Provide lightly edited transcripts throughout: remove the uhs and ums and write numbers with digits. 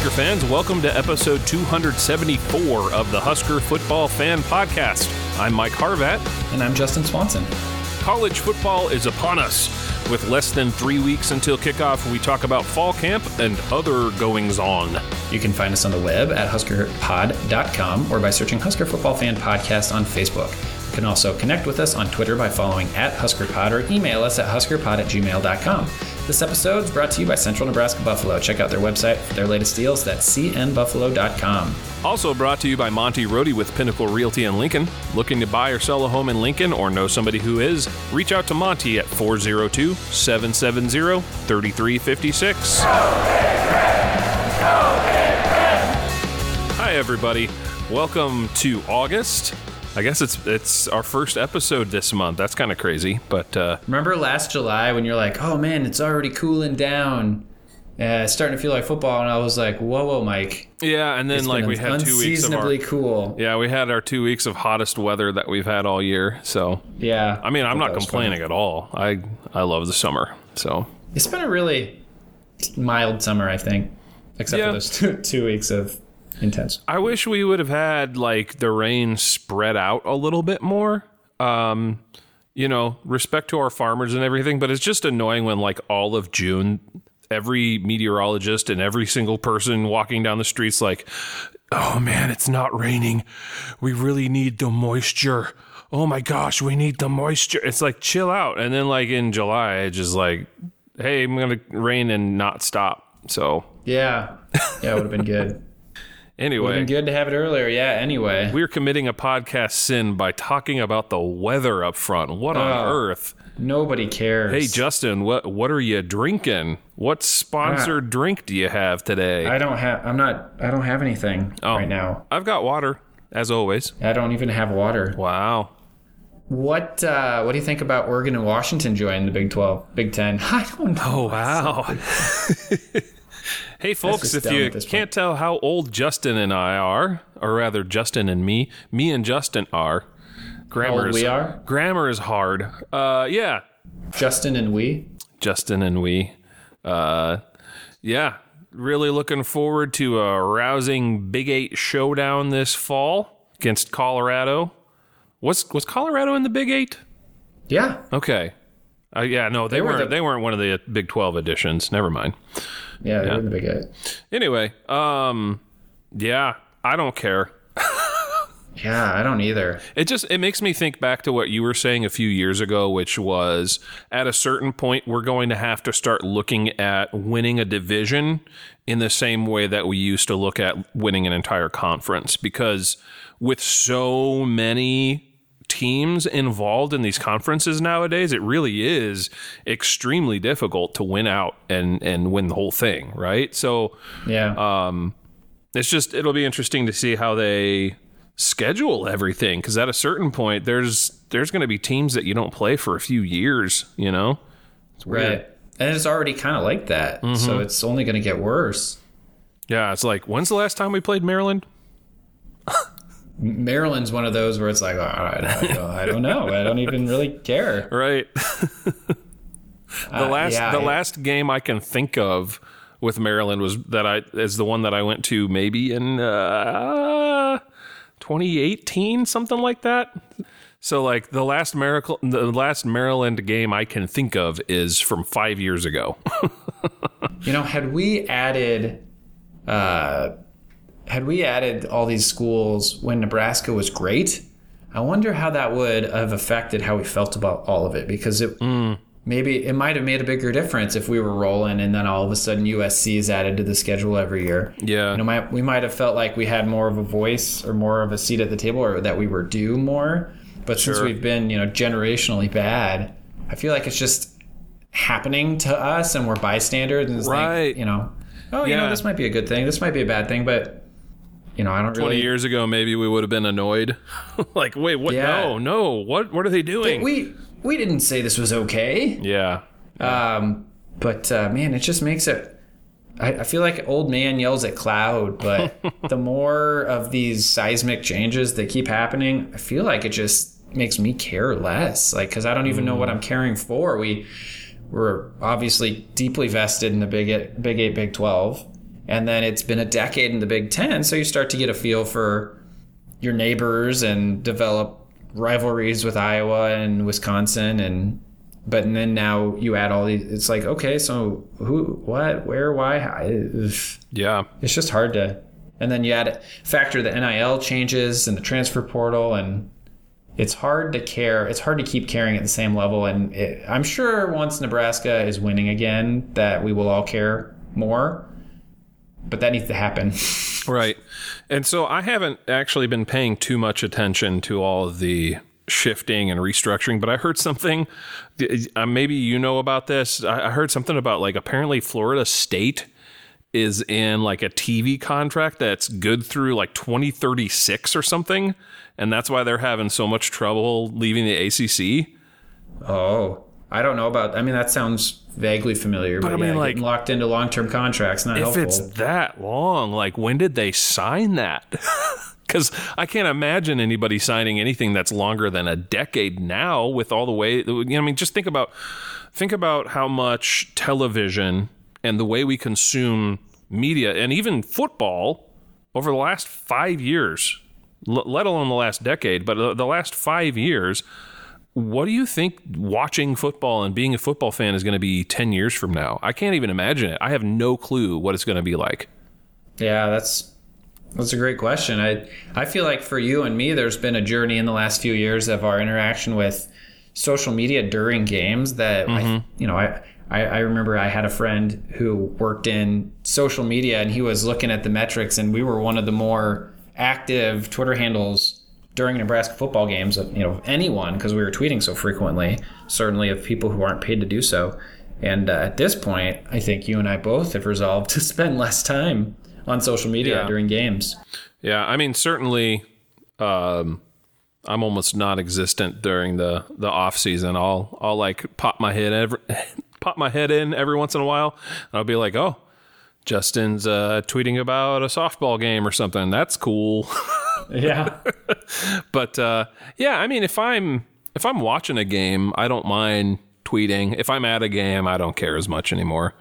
Husker fans. Welcome to episode 274 of the Husker Football Fan Podcast. I'm Mike Harvat. And I'm Justin Swanson. College football is upon us. With less than 3 weeks until kickoff, we talk about fall camp and other goings-on. You can find us on the web at huskerpod.com or by searching Husker Football Fan Podcast on Facebook. You can also connect with us on Twitter by following @HuskerPod or email us at huskerpod@gmail.com. This episode is brought to you by Central Nebraska Buffalo. Check out their website for their latest deals. That's cnbuffalo.com. Also brought to you by Monty Rohde with Pinnacle Realty in Lincoln. Looking to buy or sell a home in Lincoln or know somebody who is? Reach out to Monty at 402-770-3356. Hi, everybody. Welcome to August. I guess it's our first episode this month. That's kind of crazy, but... Remember last July when you're like, oh man, it's already cooling down. It's starting to feel like football, and I was like, whoa, Mike. Yeah, and then we had 2 weeks of unseasonably cool. Yeah, we had our 2 weeks of hottest weather that we've had all year, so... Yeah. I mean, I'm not complaining at all. I love the summer, so... It's been a really mild summer, I think, except for those 2 weeks of... intense. I wish we would have had the rain spread out a little bit more. Respect to our farmers and everything, but it's just annoying when all of June, every meteorologist and every single person walking down the streets oh man, it's not raining. We really need the moisture. Oh my gosh, we need the moisture. It's chill out. And then in July, it's just hey, I'm going to rain and not stop. So yeah, it would have been good. Anyway, would have been good to have it earlier. Yeah, anyway. We're committing a podcast sin by talking about the weather up front. What on earth? Nobody cares. Hey, Justin, what are you drinking? What sponsored drink do you have today? I don't have anything right now. I've got water, as always. I don't even have water. Wow. What do you think about Oregon and Washington joining the Big 12, Big 10? I don't know. Oh, wow. Hey, folks, if you can't tell how old Justin and I are, or rather Justin and me and Justin are, how old we are? Grammar is hard. Yeah. Justin and we? Justin and we. Yeah. Really looking forward to a rousing Big 8 showdown this fall against Colorado. Was Colorado in the Big 8? Yeah. Okay. Yeah, no, they weren't one of the Big 12 editions. Never mind. Yeah, they were in the Big 8. Anyway, yeah, I don't care. Yeah, I don't either. It makes me think back to what you were saying a few years ago, which was at a certain point, we're going to have to start looking at winning a division in the same way that we used to look at winning an entire conference, because with so many teams involved in these conferences nowadays, it really is extremely difficult to win out and win the whole thing, right? So yeah, it'll be interesting to see how they schedule everything, because at a certain point there's going to be teams that you don't play for a few years, It's weird. Right. And it's already kind of like that, so it's only going to get worse. Yeah, it's when's the last time we played Maryland? Maryland's one of those where it's I don't know. I don't even really care. Right. The last game I can think of with Maryland is the one that I went to maybe in 2018, something like that. So the last Maryland game I can think of is from 5 years ago. Had we added all these schools when Nebraska was great, I wonder how that would have affected how we felt about all of it, because maybe it might have made a bigger difference if we were rolling and then all of a sudden USC is added to the schedule every year. Yeah. We might have felt like we had more of a voice or more of a seat at the table, or that we were due more. But since we've been, generationally bad, I feel like it's just happening to us and we're bystanders and right. This might be a good thing. This might be a bad thing, but I don't really... 20 years ago, maybe we would have been annoyed. Wait, what? Yeah. No. What are they doing? We didn't say this was okay. Yeah. But man, it just makes it... I feel like old man yells at cloud, but the more of these seismic changes that keep happening, I feel like it just makes me care less. Because I don't even know what I'm caring for. We're obviously deeply vested in the Big 8, Big 12. And then it's been a decade in the Big Ten, so you start to get a feel for your neighbors and develop rivalries with Iowa and Wisconsin. But then now you add all these, it's like, okay, so who, what, where, why? Yeah. It's just hard to, and then you factor the NIL changes and the transfer portal, and it's hard to care. It's hard to keep caring at the same level. And I'm sure once Nebraska is winning again, that we will all care more. But that needs to happen. Right. And so I haven't actually been paying too much attention to all of the shifting and restructuring, but I heard something, maybe you know about this. I heard something about like apparently Florida State is in like a TV contract that's good through like 2036 or something. And that's why they're having so much trouble leaving the ACC. Oh, I don't know about, I mean, that sounds vaguely familiar, but I mean, like, getting locked into long-term contracts, not helpful. If it's that long, like when did they sign that? Because I can't imagine anybody signing anything that's longer than a decade now with all the way, I mean, just think about how much television and the way we consume media and even football over the last 5 years, let alone the last decade, but the last 5 years. What do you think watching football and being a football fan is going to be 10 years from now? I can't even imagine it. I have no clue what it's going to be like. Yeah, that's a great question. I feel like for you and me, there's been a journey in the last few years of our interaction with social media during games that, I remember I had a friend who worked in social media, and he was looking at the metrics, and we were one of the more active Twitter handles during Nebraska football games of anyone, because we were tweeting so frequently, certainly of people who aren't paid to do so. And at this point, I think you and I both have resolved to spend less time on social media during games. Yeah, I mean, certainly I'm almost non-existent during the off season. I'll like pop my head in every once in a while, and I'll be like, oh, Justin's tweeting about a softball game or something. That's cool. Yeah. But I mean, if I'm watching a game, I don't mind tweeting. If I'm at a game, I don't care as much anymore.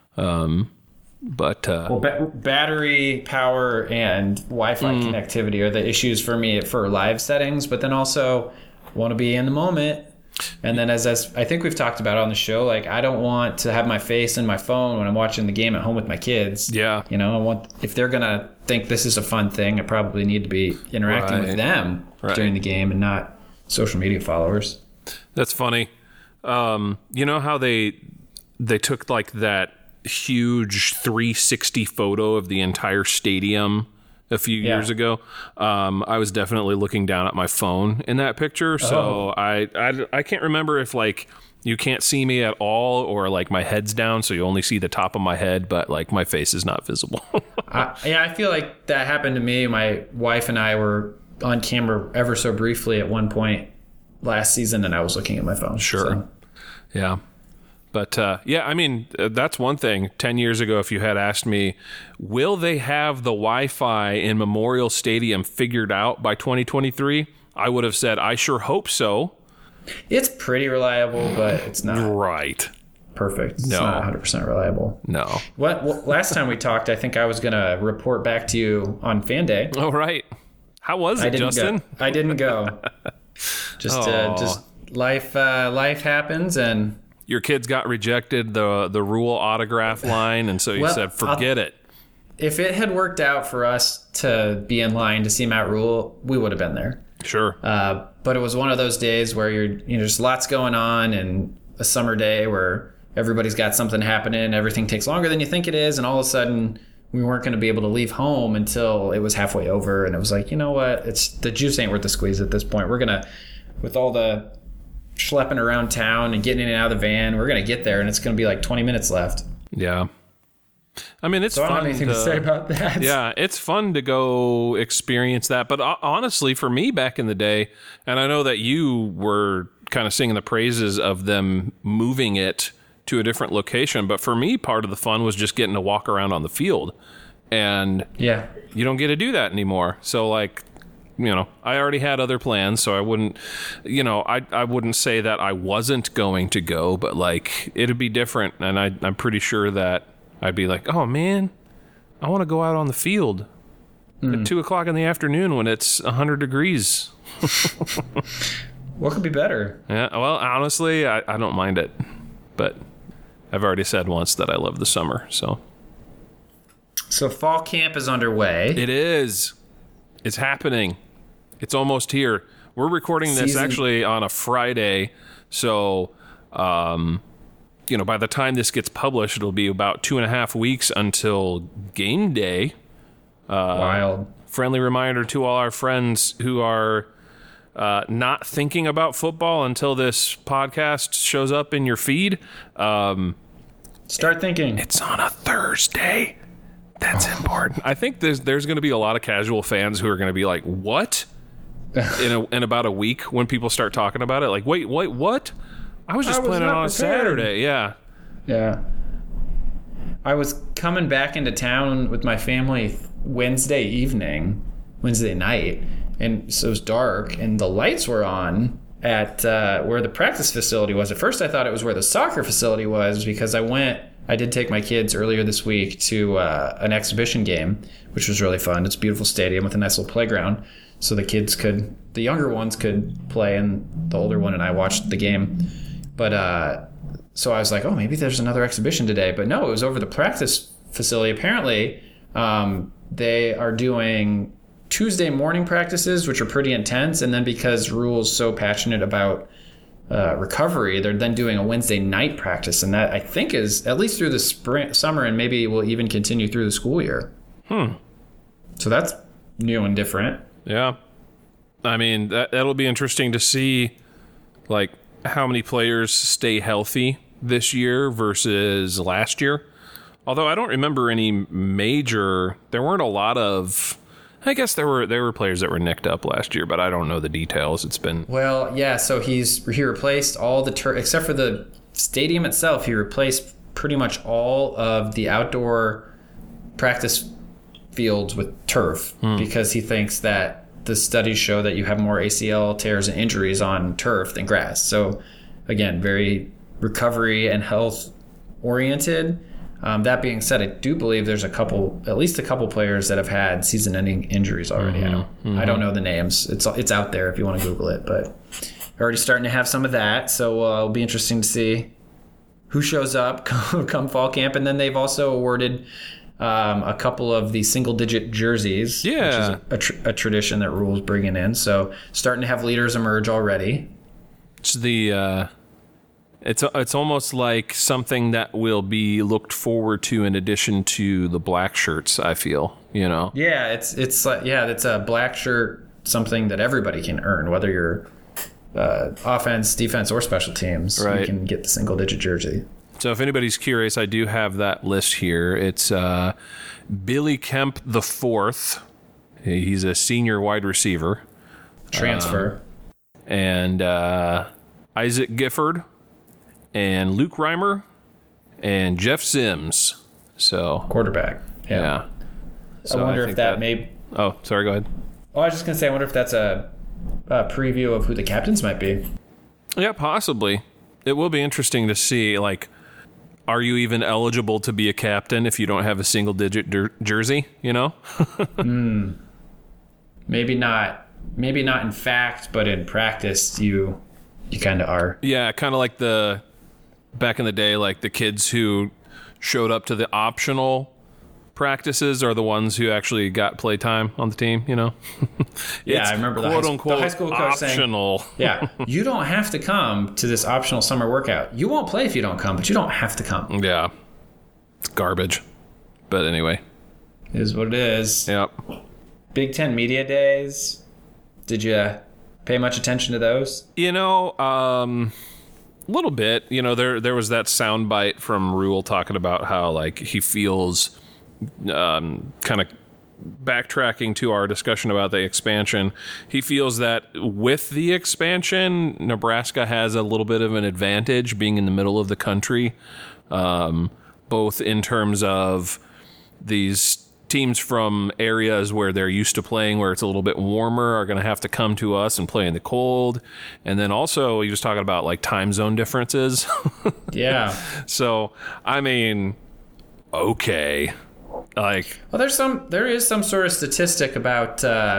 Battery power and Wi-Fi connectivity are the issues for me for live settings, but then also want to be in the moment. And then as I think we've talked about on the show, like I don't want to have my face in my phone when I'm watching the game at home with my kids. Yeah. I want, if they're going to think this is a fun thing, I probably need to be interacting with them during the game and not social media followers. That's funny. You know how they took like that huge 360 photo of the entire stadium a few years ago? I was definitely looking down at my phone in that picture. So I can't remember if like you can't see me at all or like my head's down so you only see the top of my head, but like my face is not visible. I feel like that happened to me. My wife and I were on camera ever so briefly at one point last season, and I was looking at my phone. Sure. So. Yeah. But, I mean, that's one thing. 10 years ago, if you had asked me, will they have the Wi-Fi in Memorial Stadium figured out by 2023? I would have said, I sure hope so. It's pretty reliable, but it's not perfect. It's not 100% reliable. No. Last time we talked, I think I was going to report back to you on Fan Day. Oh, right. How was it, Justin? I didn't go. Just life happens, and... Your kids got rejected the Rule autograph line, and so you said, forget it. If it had worked out for us to be in line to see Matt Rule, we would have been there. Sure. But it was one of those days where there's lots going on, and a summer day where everybody's got something happening, everything takes longer than you think it is, and all of a sudden we weren't going to be able to leave home until it was halfway over, and it was like, you know what? The juice ain't worth the squeeze at this point. We're going to, with all the schlepping around town and getting in and out of the van, we're going to get there, and it's going to be like 20 minutes left. Yeah. I mean, it's fun. I don't have anything to say about that. Yeah, it's fun to go experience that. But honestly, for me back in the day, and I know that you were kind of singing the praises of them moving it to a different location, but for me, part of the fun was just getting to walk around on the field. And you don't get to do that anymore. So, like, I already had other plans, so I wouldn't, I wouldn't say that I wasn't going to go, but like it'd be different. And I'm pretty sure that I'd be like, oh man, I want to go out on the field at 2 o'clock in the afternoon when it's 100 degrees. What could be better? Yeah, well, honestly, I don't mind it. But I've already said once that I love the summer, so. So fall camp is underway. It is. It's happening. It's almost here. We're recording this actually on a Friday, so by the time this gets published, it'll be about 2.5 weeks until game day. Wild. Friendly reminder to all our friends who are not thinking about football until this podcast shows up in your feed. Start thinking. It's on a Thursday. That's important. I think there's going to be a lot of casual fans who are going to be like, what? in about a week when people start talking about it. Like, wait, what? I was just planning on a Saturday. Yeah. Yeah. I was coming back into town with my family Wednesday night, and so it was dark, and the lights were on at where the practice facility was. At first, I thought it was where the soccer facility was because I did take my kids earlier this week to an exhibition game, which was really fun. It's a beautiful stadium with a nice little playground, so the younger ones could play, and the older one and I watched the game. But so I was like, oh, maybe there's another exhibition today. But no, it was over the practice facility. Apparently, they are doing Tuesday morning practices, which are pretty intense. And then because Rhule's so passionate about recovery, they're then doing a Wednesday night practice. And that, I think, is at least through the summer, and maybe will even continue through the school year. So that's new and different. Yeah. I mean, that'll be interesting to see, like, how many players stay healthy this year versus last year. Although I don't remember any there weren't a lot of, I guess there were players that were nicked up last year, but I don't know the details. It's been... Well, yeah, so he replaced all the turf, except for the stadium itself. He replaced pretty much all of the outdoor practice fields with turf because he thinks that the studies show that you have more ACL tears and injuries on turf than grass. So, again, very recovery and health oriented. That being said, I do believe there's at least a couple players that have had season-ending injuries already. I don't know the names. It's out there if you want to Google it, but already starting to have some of that. So it'll be interesting to see who shows up come fall camp. And then they've also awarded a couple of the single-digit jerseys, which is a tradition that Rhule's bringing in. So starting to have leaders emerge already. It's it's almost like something that will be looked forward to in addition to the black shirts, I feel, Yeah, it's like, it's a black shirt, something that everybody can earn, whether you're offense, defense, or special teams. Right. You can get the single-digit jersey. So if anybody's curious, I do have that list here. It's Billy Kemp IV. He's a senior wide receiver. Transfer. And Isaac Gifford and Luke Reimer and Jeff Sims. So quarterback. Yeah. So I wonder if that may... Oh, sorry, go ahead. Oh, I was just going to say, I wonder if that's a preview of who the captains might be. Yeah, possibly. It will be interesting to see, like, are you even eligible to be a captain if you don't have a single-digit jersey, Maybe not. Maybe not in fact, but in practice, you kind of are. Yeah, kind of like back in the day, like the kids who showed up to the optional practices are the ones who actually got play time on the team, Yeah, I remember the high school coach optional. Saying, you don't have to come to this optional summer workout. You won't play if you don't come, but you don't have to come. Yeah. It's garbage. But anyway. It is what it is. Yep. Big Ten Media Days. Did you pay much attention to those? A little bit. There was that soundbite from Rhule talking about how, like, he feels... kind of backtracking to our discussion about the expansion, he feels that with the expansion, Nebraska has a little bit of an advantage being in the middle of the country, both in terms of these teams from areas where they're used to playing where it's a little bit warmer are going to have to come to us and play in the cold. And then also he was talking about like time zone differences. Yeah. So, I mean, okay. Like, well, there is some sort of statistic about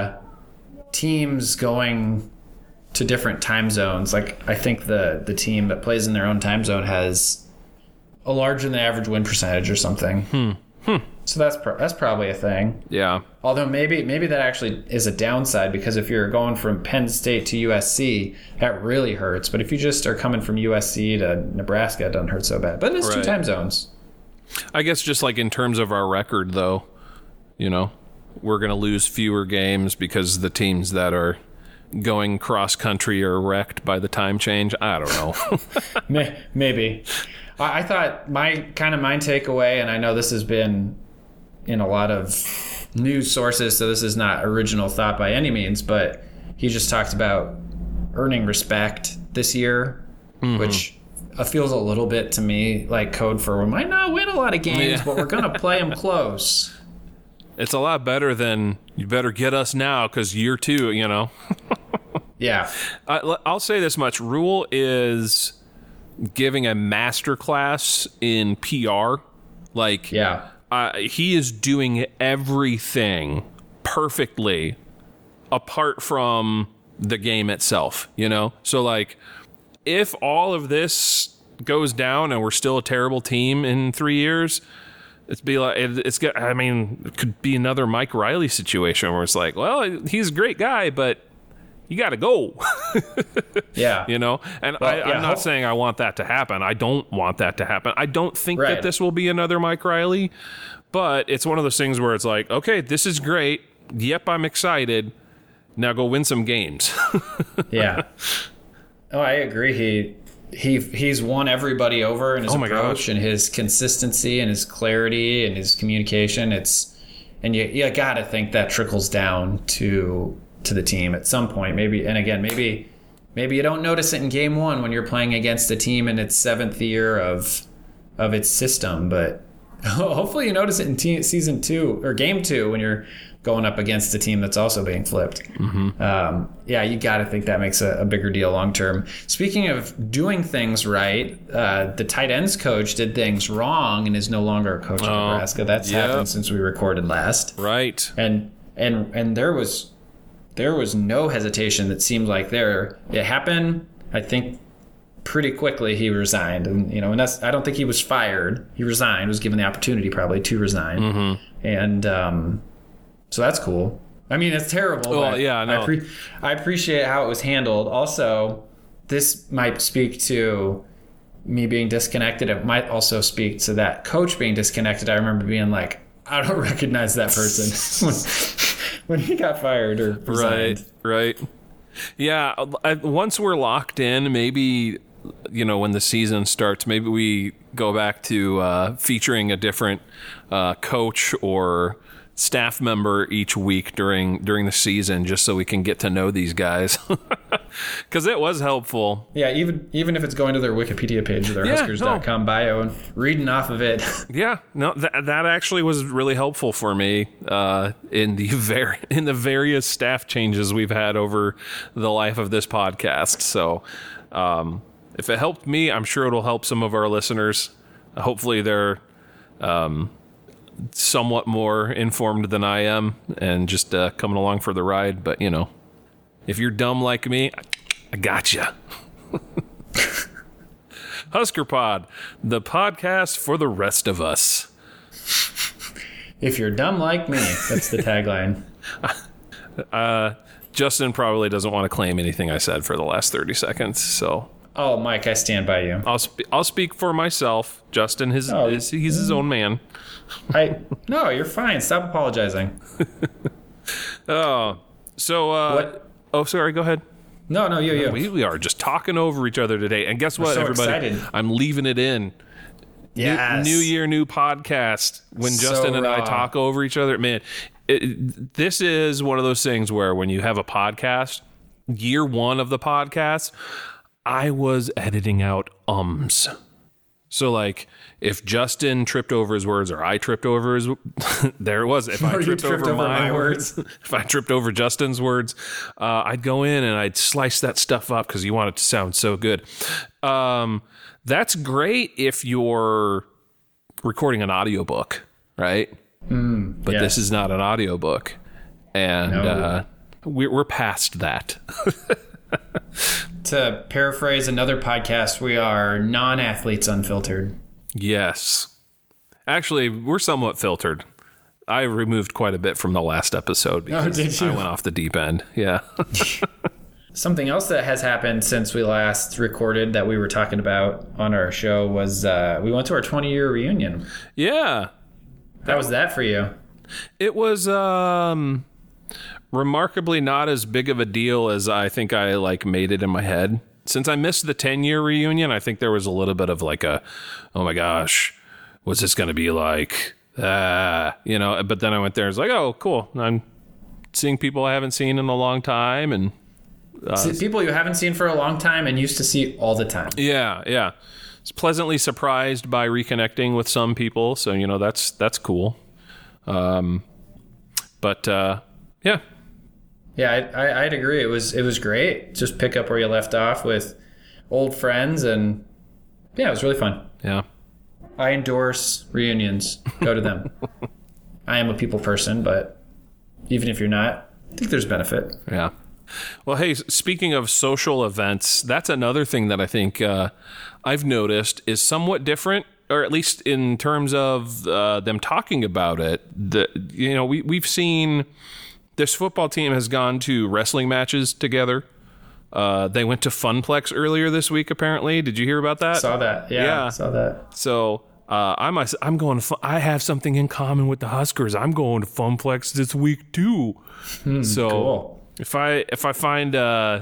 teams going to different time zones. Like, I think the team that plays in their own time zone has a larger than average win percentage or something. So that's probably a thing. yeah. Although maybe that actually is a downside, because if you're going from Penn State to USC, that really hurts. But if you just are coming from USC to Nebraska, it doesn't hurt so bad. But it's two time zones. I guess just like in terms of our record, though, you know, we're going to lose fewer games because the teams that are going cross country are wrecked by the time change. I don't know. Maybe. I thought my takeaway, and I know this has been in a lot of news sources, so this is not original thought by any means, but he just talked about earning respect this year, which feels a little bit to me like code for we might not win a lot of games, but we're going to play them close. It's a lot better than you better get us now because year 2, you know. Yeah. I'll say this much. Rule is giving a masterclass in PR. Like, yeah. He is doing everything perfectly apart from the game itself, you know? So, like, if all of this goes down and we're still a terrible team in 3 years, it could be another Mike Riley situation where it's like, well, he's a great guy, but you got to go. Yeah. You know? And I'm not saying I want that to happen. I don't want that to happen. I don't think that this will be another Mike Riley, but it's one of those things where it's like, okay, this is great. Yep, I'm excited. Now go win some games. Yeah. Oh, I agree. He's won everybody over in his approach and his consistency and his clarity and his communication. And you got to think that trickles down to the team at some point. Maybe you don't notice it in game 1 when you're playing against a team in its 7th year of its system, but hopefully you notice it in season 2 or game 2 when you're going up against a team that's also being flipped. Yeah, you got to think that makes a bigger deal long term. Speaking of doing things right, the tight ends coach did things wrong and is no longer a coach in Nebraska. That's happened since we recorded last. Right. And there was no hesitation that seemed like it happened. I think pretty quickly he resigned, and that's, I don't think he was fired. He resigned, was given the opportunity probably to resign, and so that's cool. I mean, it's terrible. Well, but yeah, no. I appreciate how it was handled. Also, this might speak to me being disconnected. It might also speak to that coach being disconnected. I remember being like, I don't recognize that person when he got fired or resigned. Right. Yeah, once we're locked in, maybe, when the season starts, maybe we go back to featuring a different coach or staff member each week during the season, just so we can get to know these guys, because it was helpful. Yeah, even if it's going to their Wikipedia page or their Huskers.com bio and reading off of it. Yeah, no, that actually was really helpful for me in the various staff changes we've had over the life of this podcast. So if it helped me, I'm sure it'll help some of our listeners. Hopefully they're somewhat more informed than I am and just coming along for the ride. But, if you're dumb like me, I gotcha. Husker Pod, the podcast for the rest of us. If you're dumb like me, that's the tagline. Justin probably doesn't want to claim anything I said for the last 30 seconds, so... Oh, Mike, I stand by you. I'll speak for myself. Justin, he's his own man. No, you're fine. Stop apologizing. What? Oh, sorry. Go ahead. No, you. We are just talking over each other today. And guess what, everybody? Excited. I'm leaving it in. Yes. New year, new podcast. When Justin and I talk over each other, man, this is one of those things where when you have a podcast, year 1 of the podcast, I was editing out ums. So, like, if Justin tripped over his words or I tripped over his... there it was. If I tripped over my words, if I tripped over Justin's words, I'd go in and I'd slice that stuff up because you want it to sound so good. That's great if you're recording an audiobook, right? But yes. this is not an audiobook. And No. We're past that. To paraphrase another podcast, we are non-athletes unfiltered. Yes. Actually, we're somewhat filtered. I removed quite a bit from the last episode because did you? I went off the deep end. Yeah. Something else that has happened since we last recorded that we were talking about on our show was we went to our 20-year reunion. Yeah. How was that for you? It was remarkably not as big of a deal as I think I made it in my head. Since I missed the 10-year reunion, I think there was a little bit of oh my gosh, what's this going to be like? But then I went there. It's like, oh, cool. I'm seeing people I haven't seen in a long time. And People you haven't seen for a long time and used to see all the time. yeah. I was pleasantly surprised by reconnecting with some people. So, that's cool. Yeah. Yeah, I'd agree. It was great. Just pick up where you left off with old friends, and yeah, it was really fun. Yeah. I endorse reunions. Go to them. I am a people person, but even if you're not, I think there's benefit. Yeah. Well, hey, speaking of social events, that's another thing that I think I've noticed is somewhat different, or at least in terms of them talking about it. We've seen this football team has gone to wrestling matches together. They went to Funplex earlier this week, apparently. Did you hear about that? Saw that. Yeah. Saw that. So I'm going to. I have something in common with the Huskers. I'm going to Funplex this week too. So Cool. if I find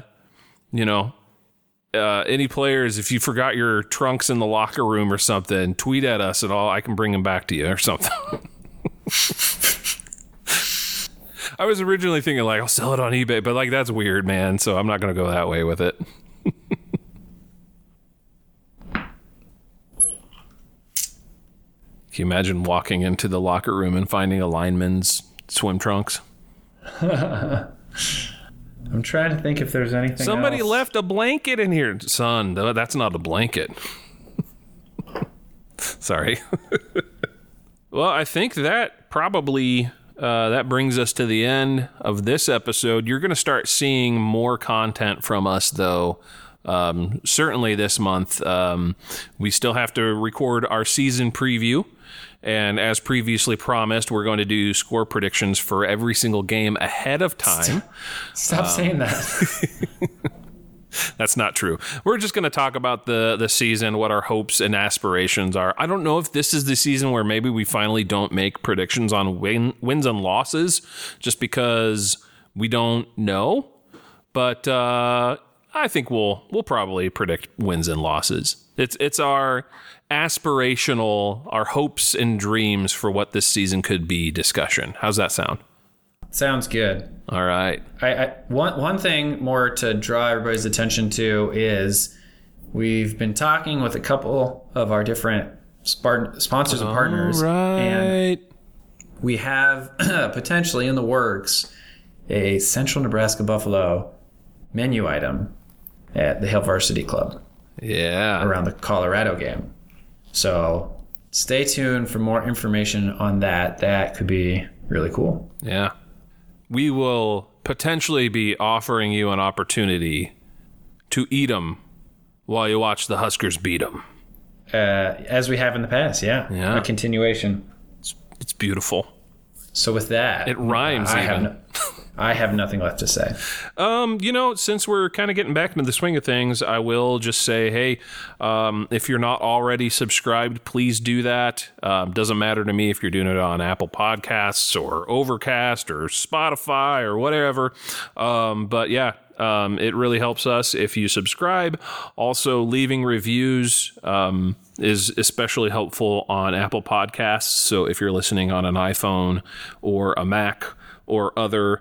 any players, if you forgot your trunks in the locker room or something, tweet at us and I can bring them back to you or something. I was originally thinking I'll sell it on eBay, but that's weird, man. So I'm not going to go that way with it. Can you imagine walking into the locker room and finding a lineman's swim trunks? I'm trying to think if there's anything Somebody else. left a blanket in here. Son, that's not a blanket. Sorry. Well, I think that probably that brings us to the end of this episode. You're going to start seeing more content from us, though. Certainly this month. We still have to record our season preview. And as previously promised, we're going to do score predictions for every single game ahead of time. Stop saying that. That's not true. We're just going to talk about the season, what our hopes and aspirations are. I don't know if this is the season where maybe we finally don't make predictions on wins and losses just because we don't know. But I think we'll probably predict wins and losses. It's our aspirational, our hopes and dreams for what this season could be discussion. How's that sound? Sounds good. All right. One thing more to draw everybody's attention to is we've been talking with a couple of our different sponsors and partners. All right. And we have potentially in the works a Central Nebraska Buffalo menu item at the Hale Varsity Club. Yeah. Around the Colorado game. So stay tuned for more information on that. That could be really cool. Yeah. We will potentially be offering you an opportunity to eat them while you watch the Huskers beat them. As we have in the past, yeah. A continuation. It's beautiful. So with that, it rhymes. I have nothing left to say. Since we're kind of getting back into the swing of things, I will just say, hey, if you're not already subscribed, please do that. Doesn't matter to me if you're doing it on Apple Podcasts or Overcast or Spotify or whatever. But yeah, it really helps us if you subscribe. Also, leaving reviews is especially helpful on Apple Podcasts. So if you're listening on an iPhone or a Mac or other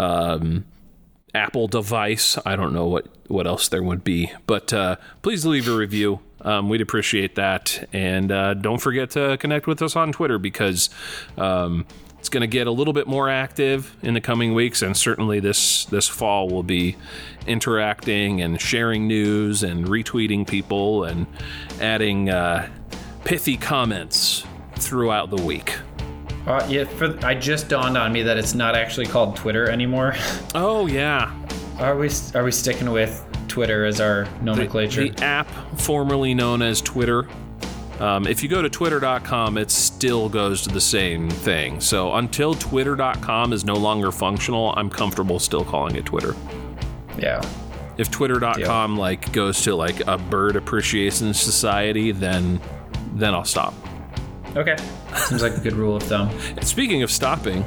Apple device, I don't know what else there would be, but please leave a review. We'd appreciate that. And don't forget to connect with us on Twitter because it's going to get a little bit more active in the coming weeks, and certainly this fall we'll be interacting and sharing news and retweeting people and adding pithy comments throughout the week. I just dawned on me that it's not actually called Twitter anymore. Oh yeah. Are we sticking with Twitter as our nomenclature? The app formerly known as Twitter. If you go to twitter.com, it still goes to the same thing. So until twitter.com is no longer functional, I'm comfortable still calling it Twitter. Yeah. If twitter.com like goes to like a bird appreciation society, then I'll stop. Okay. Seems like a good rule of thumb. Speaking of stopping.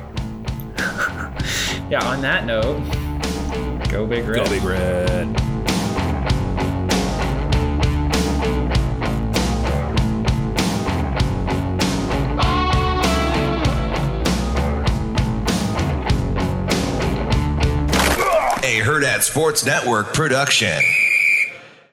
Yeah, on that note, go Big Red. Go Big Red. A Hurrdat Sports Network production.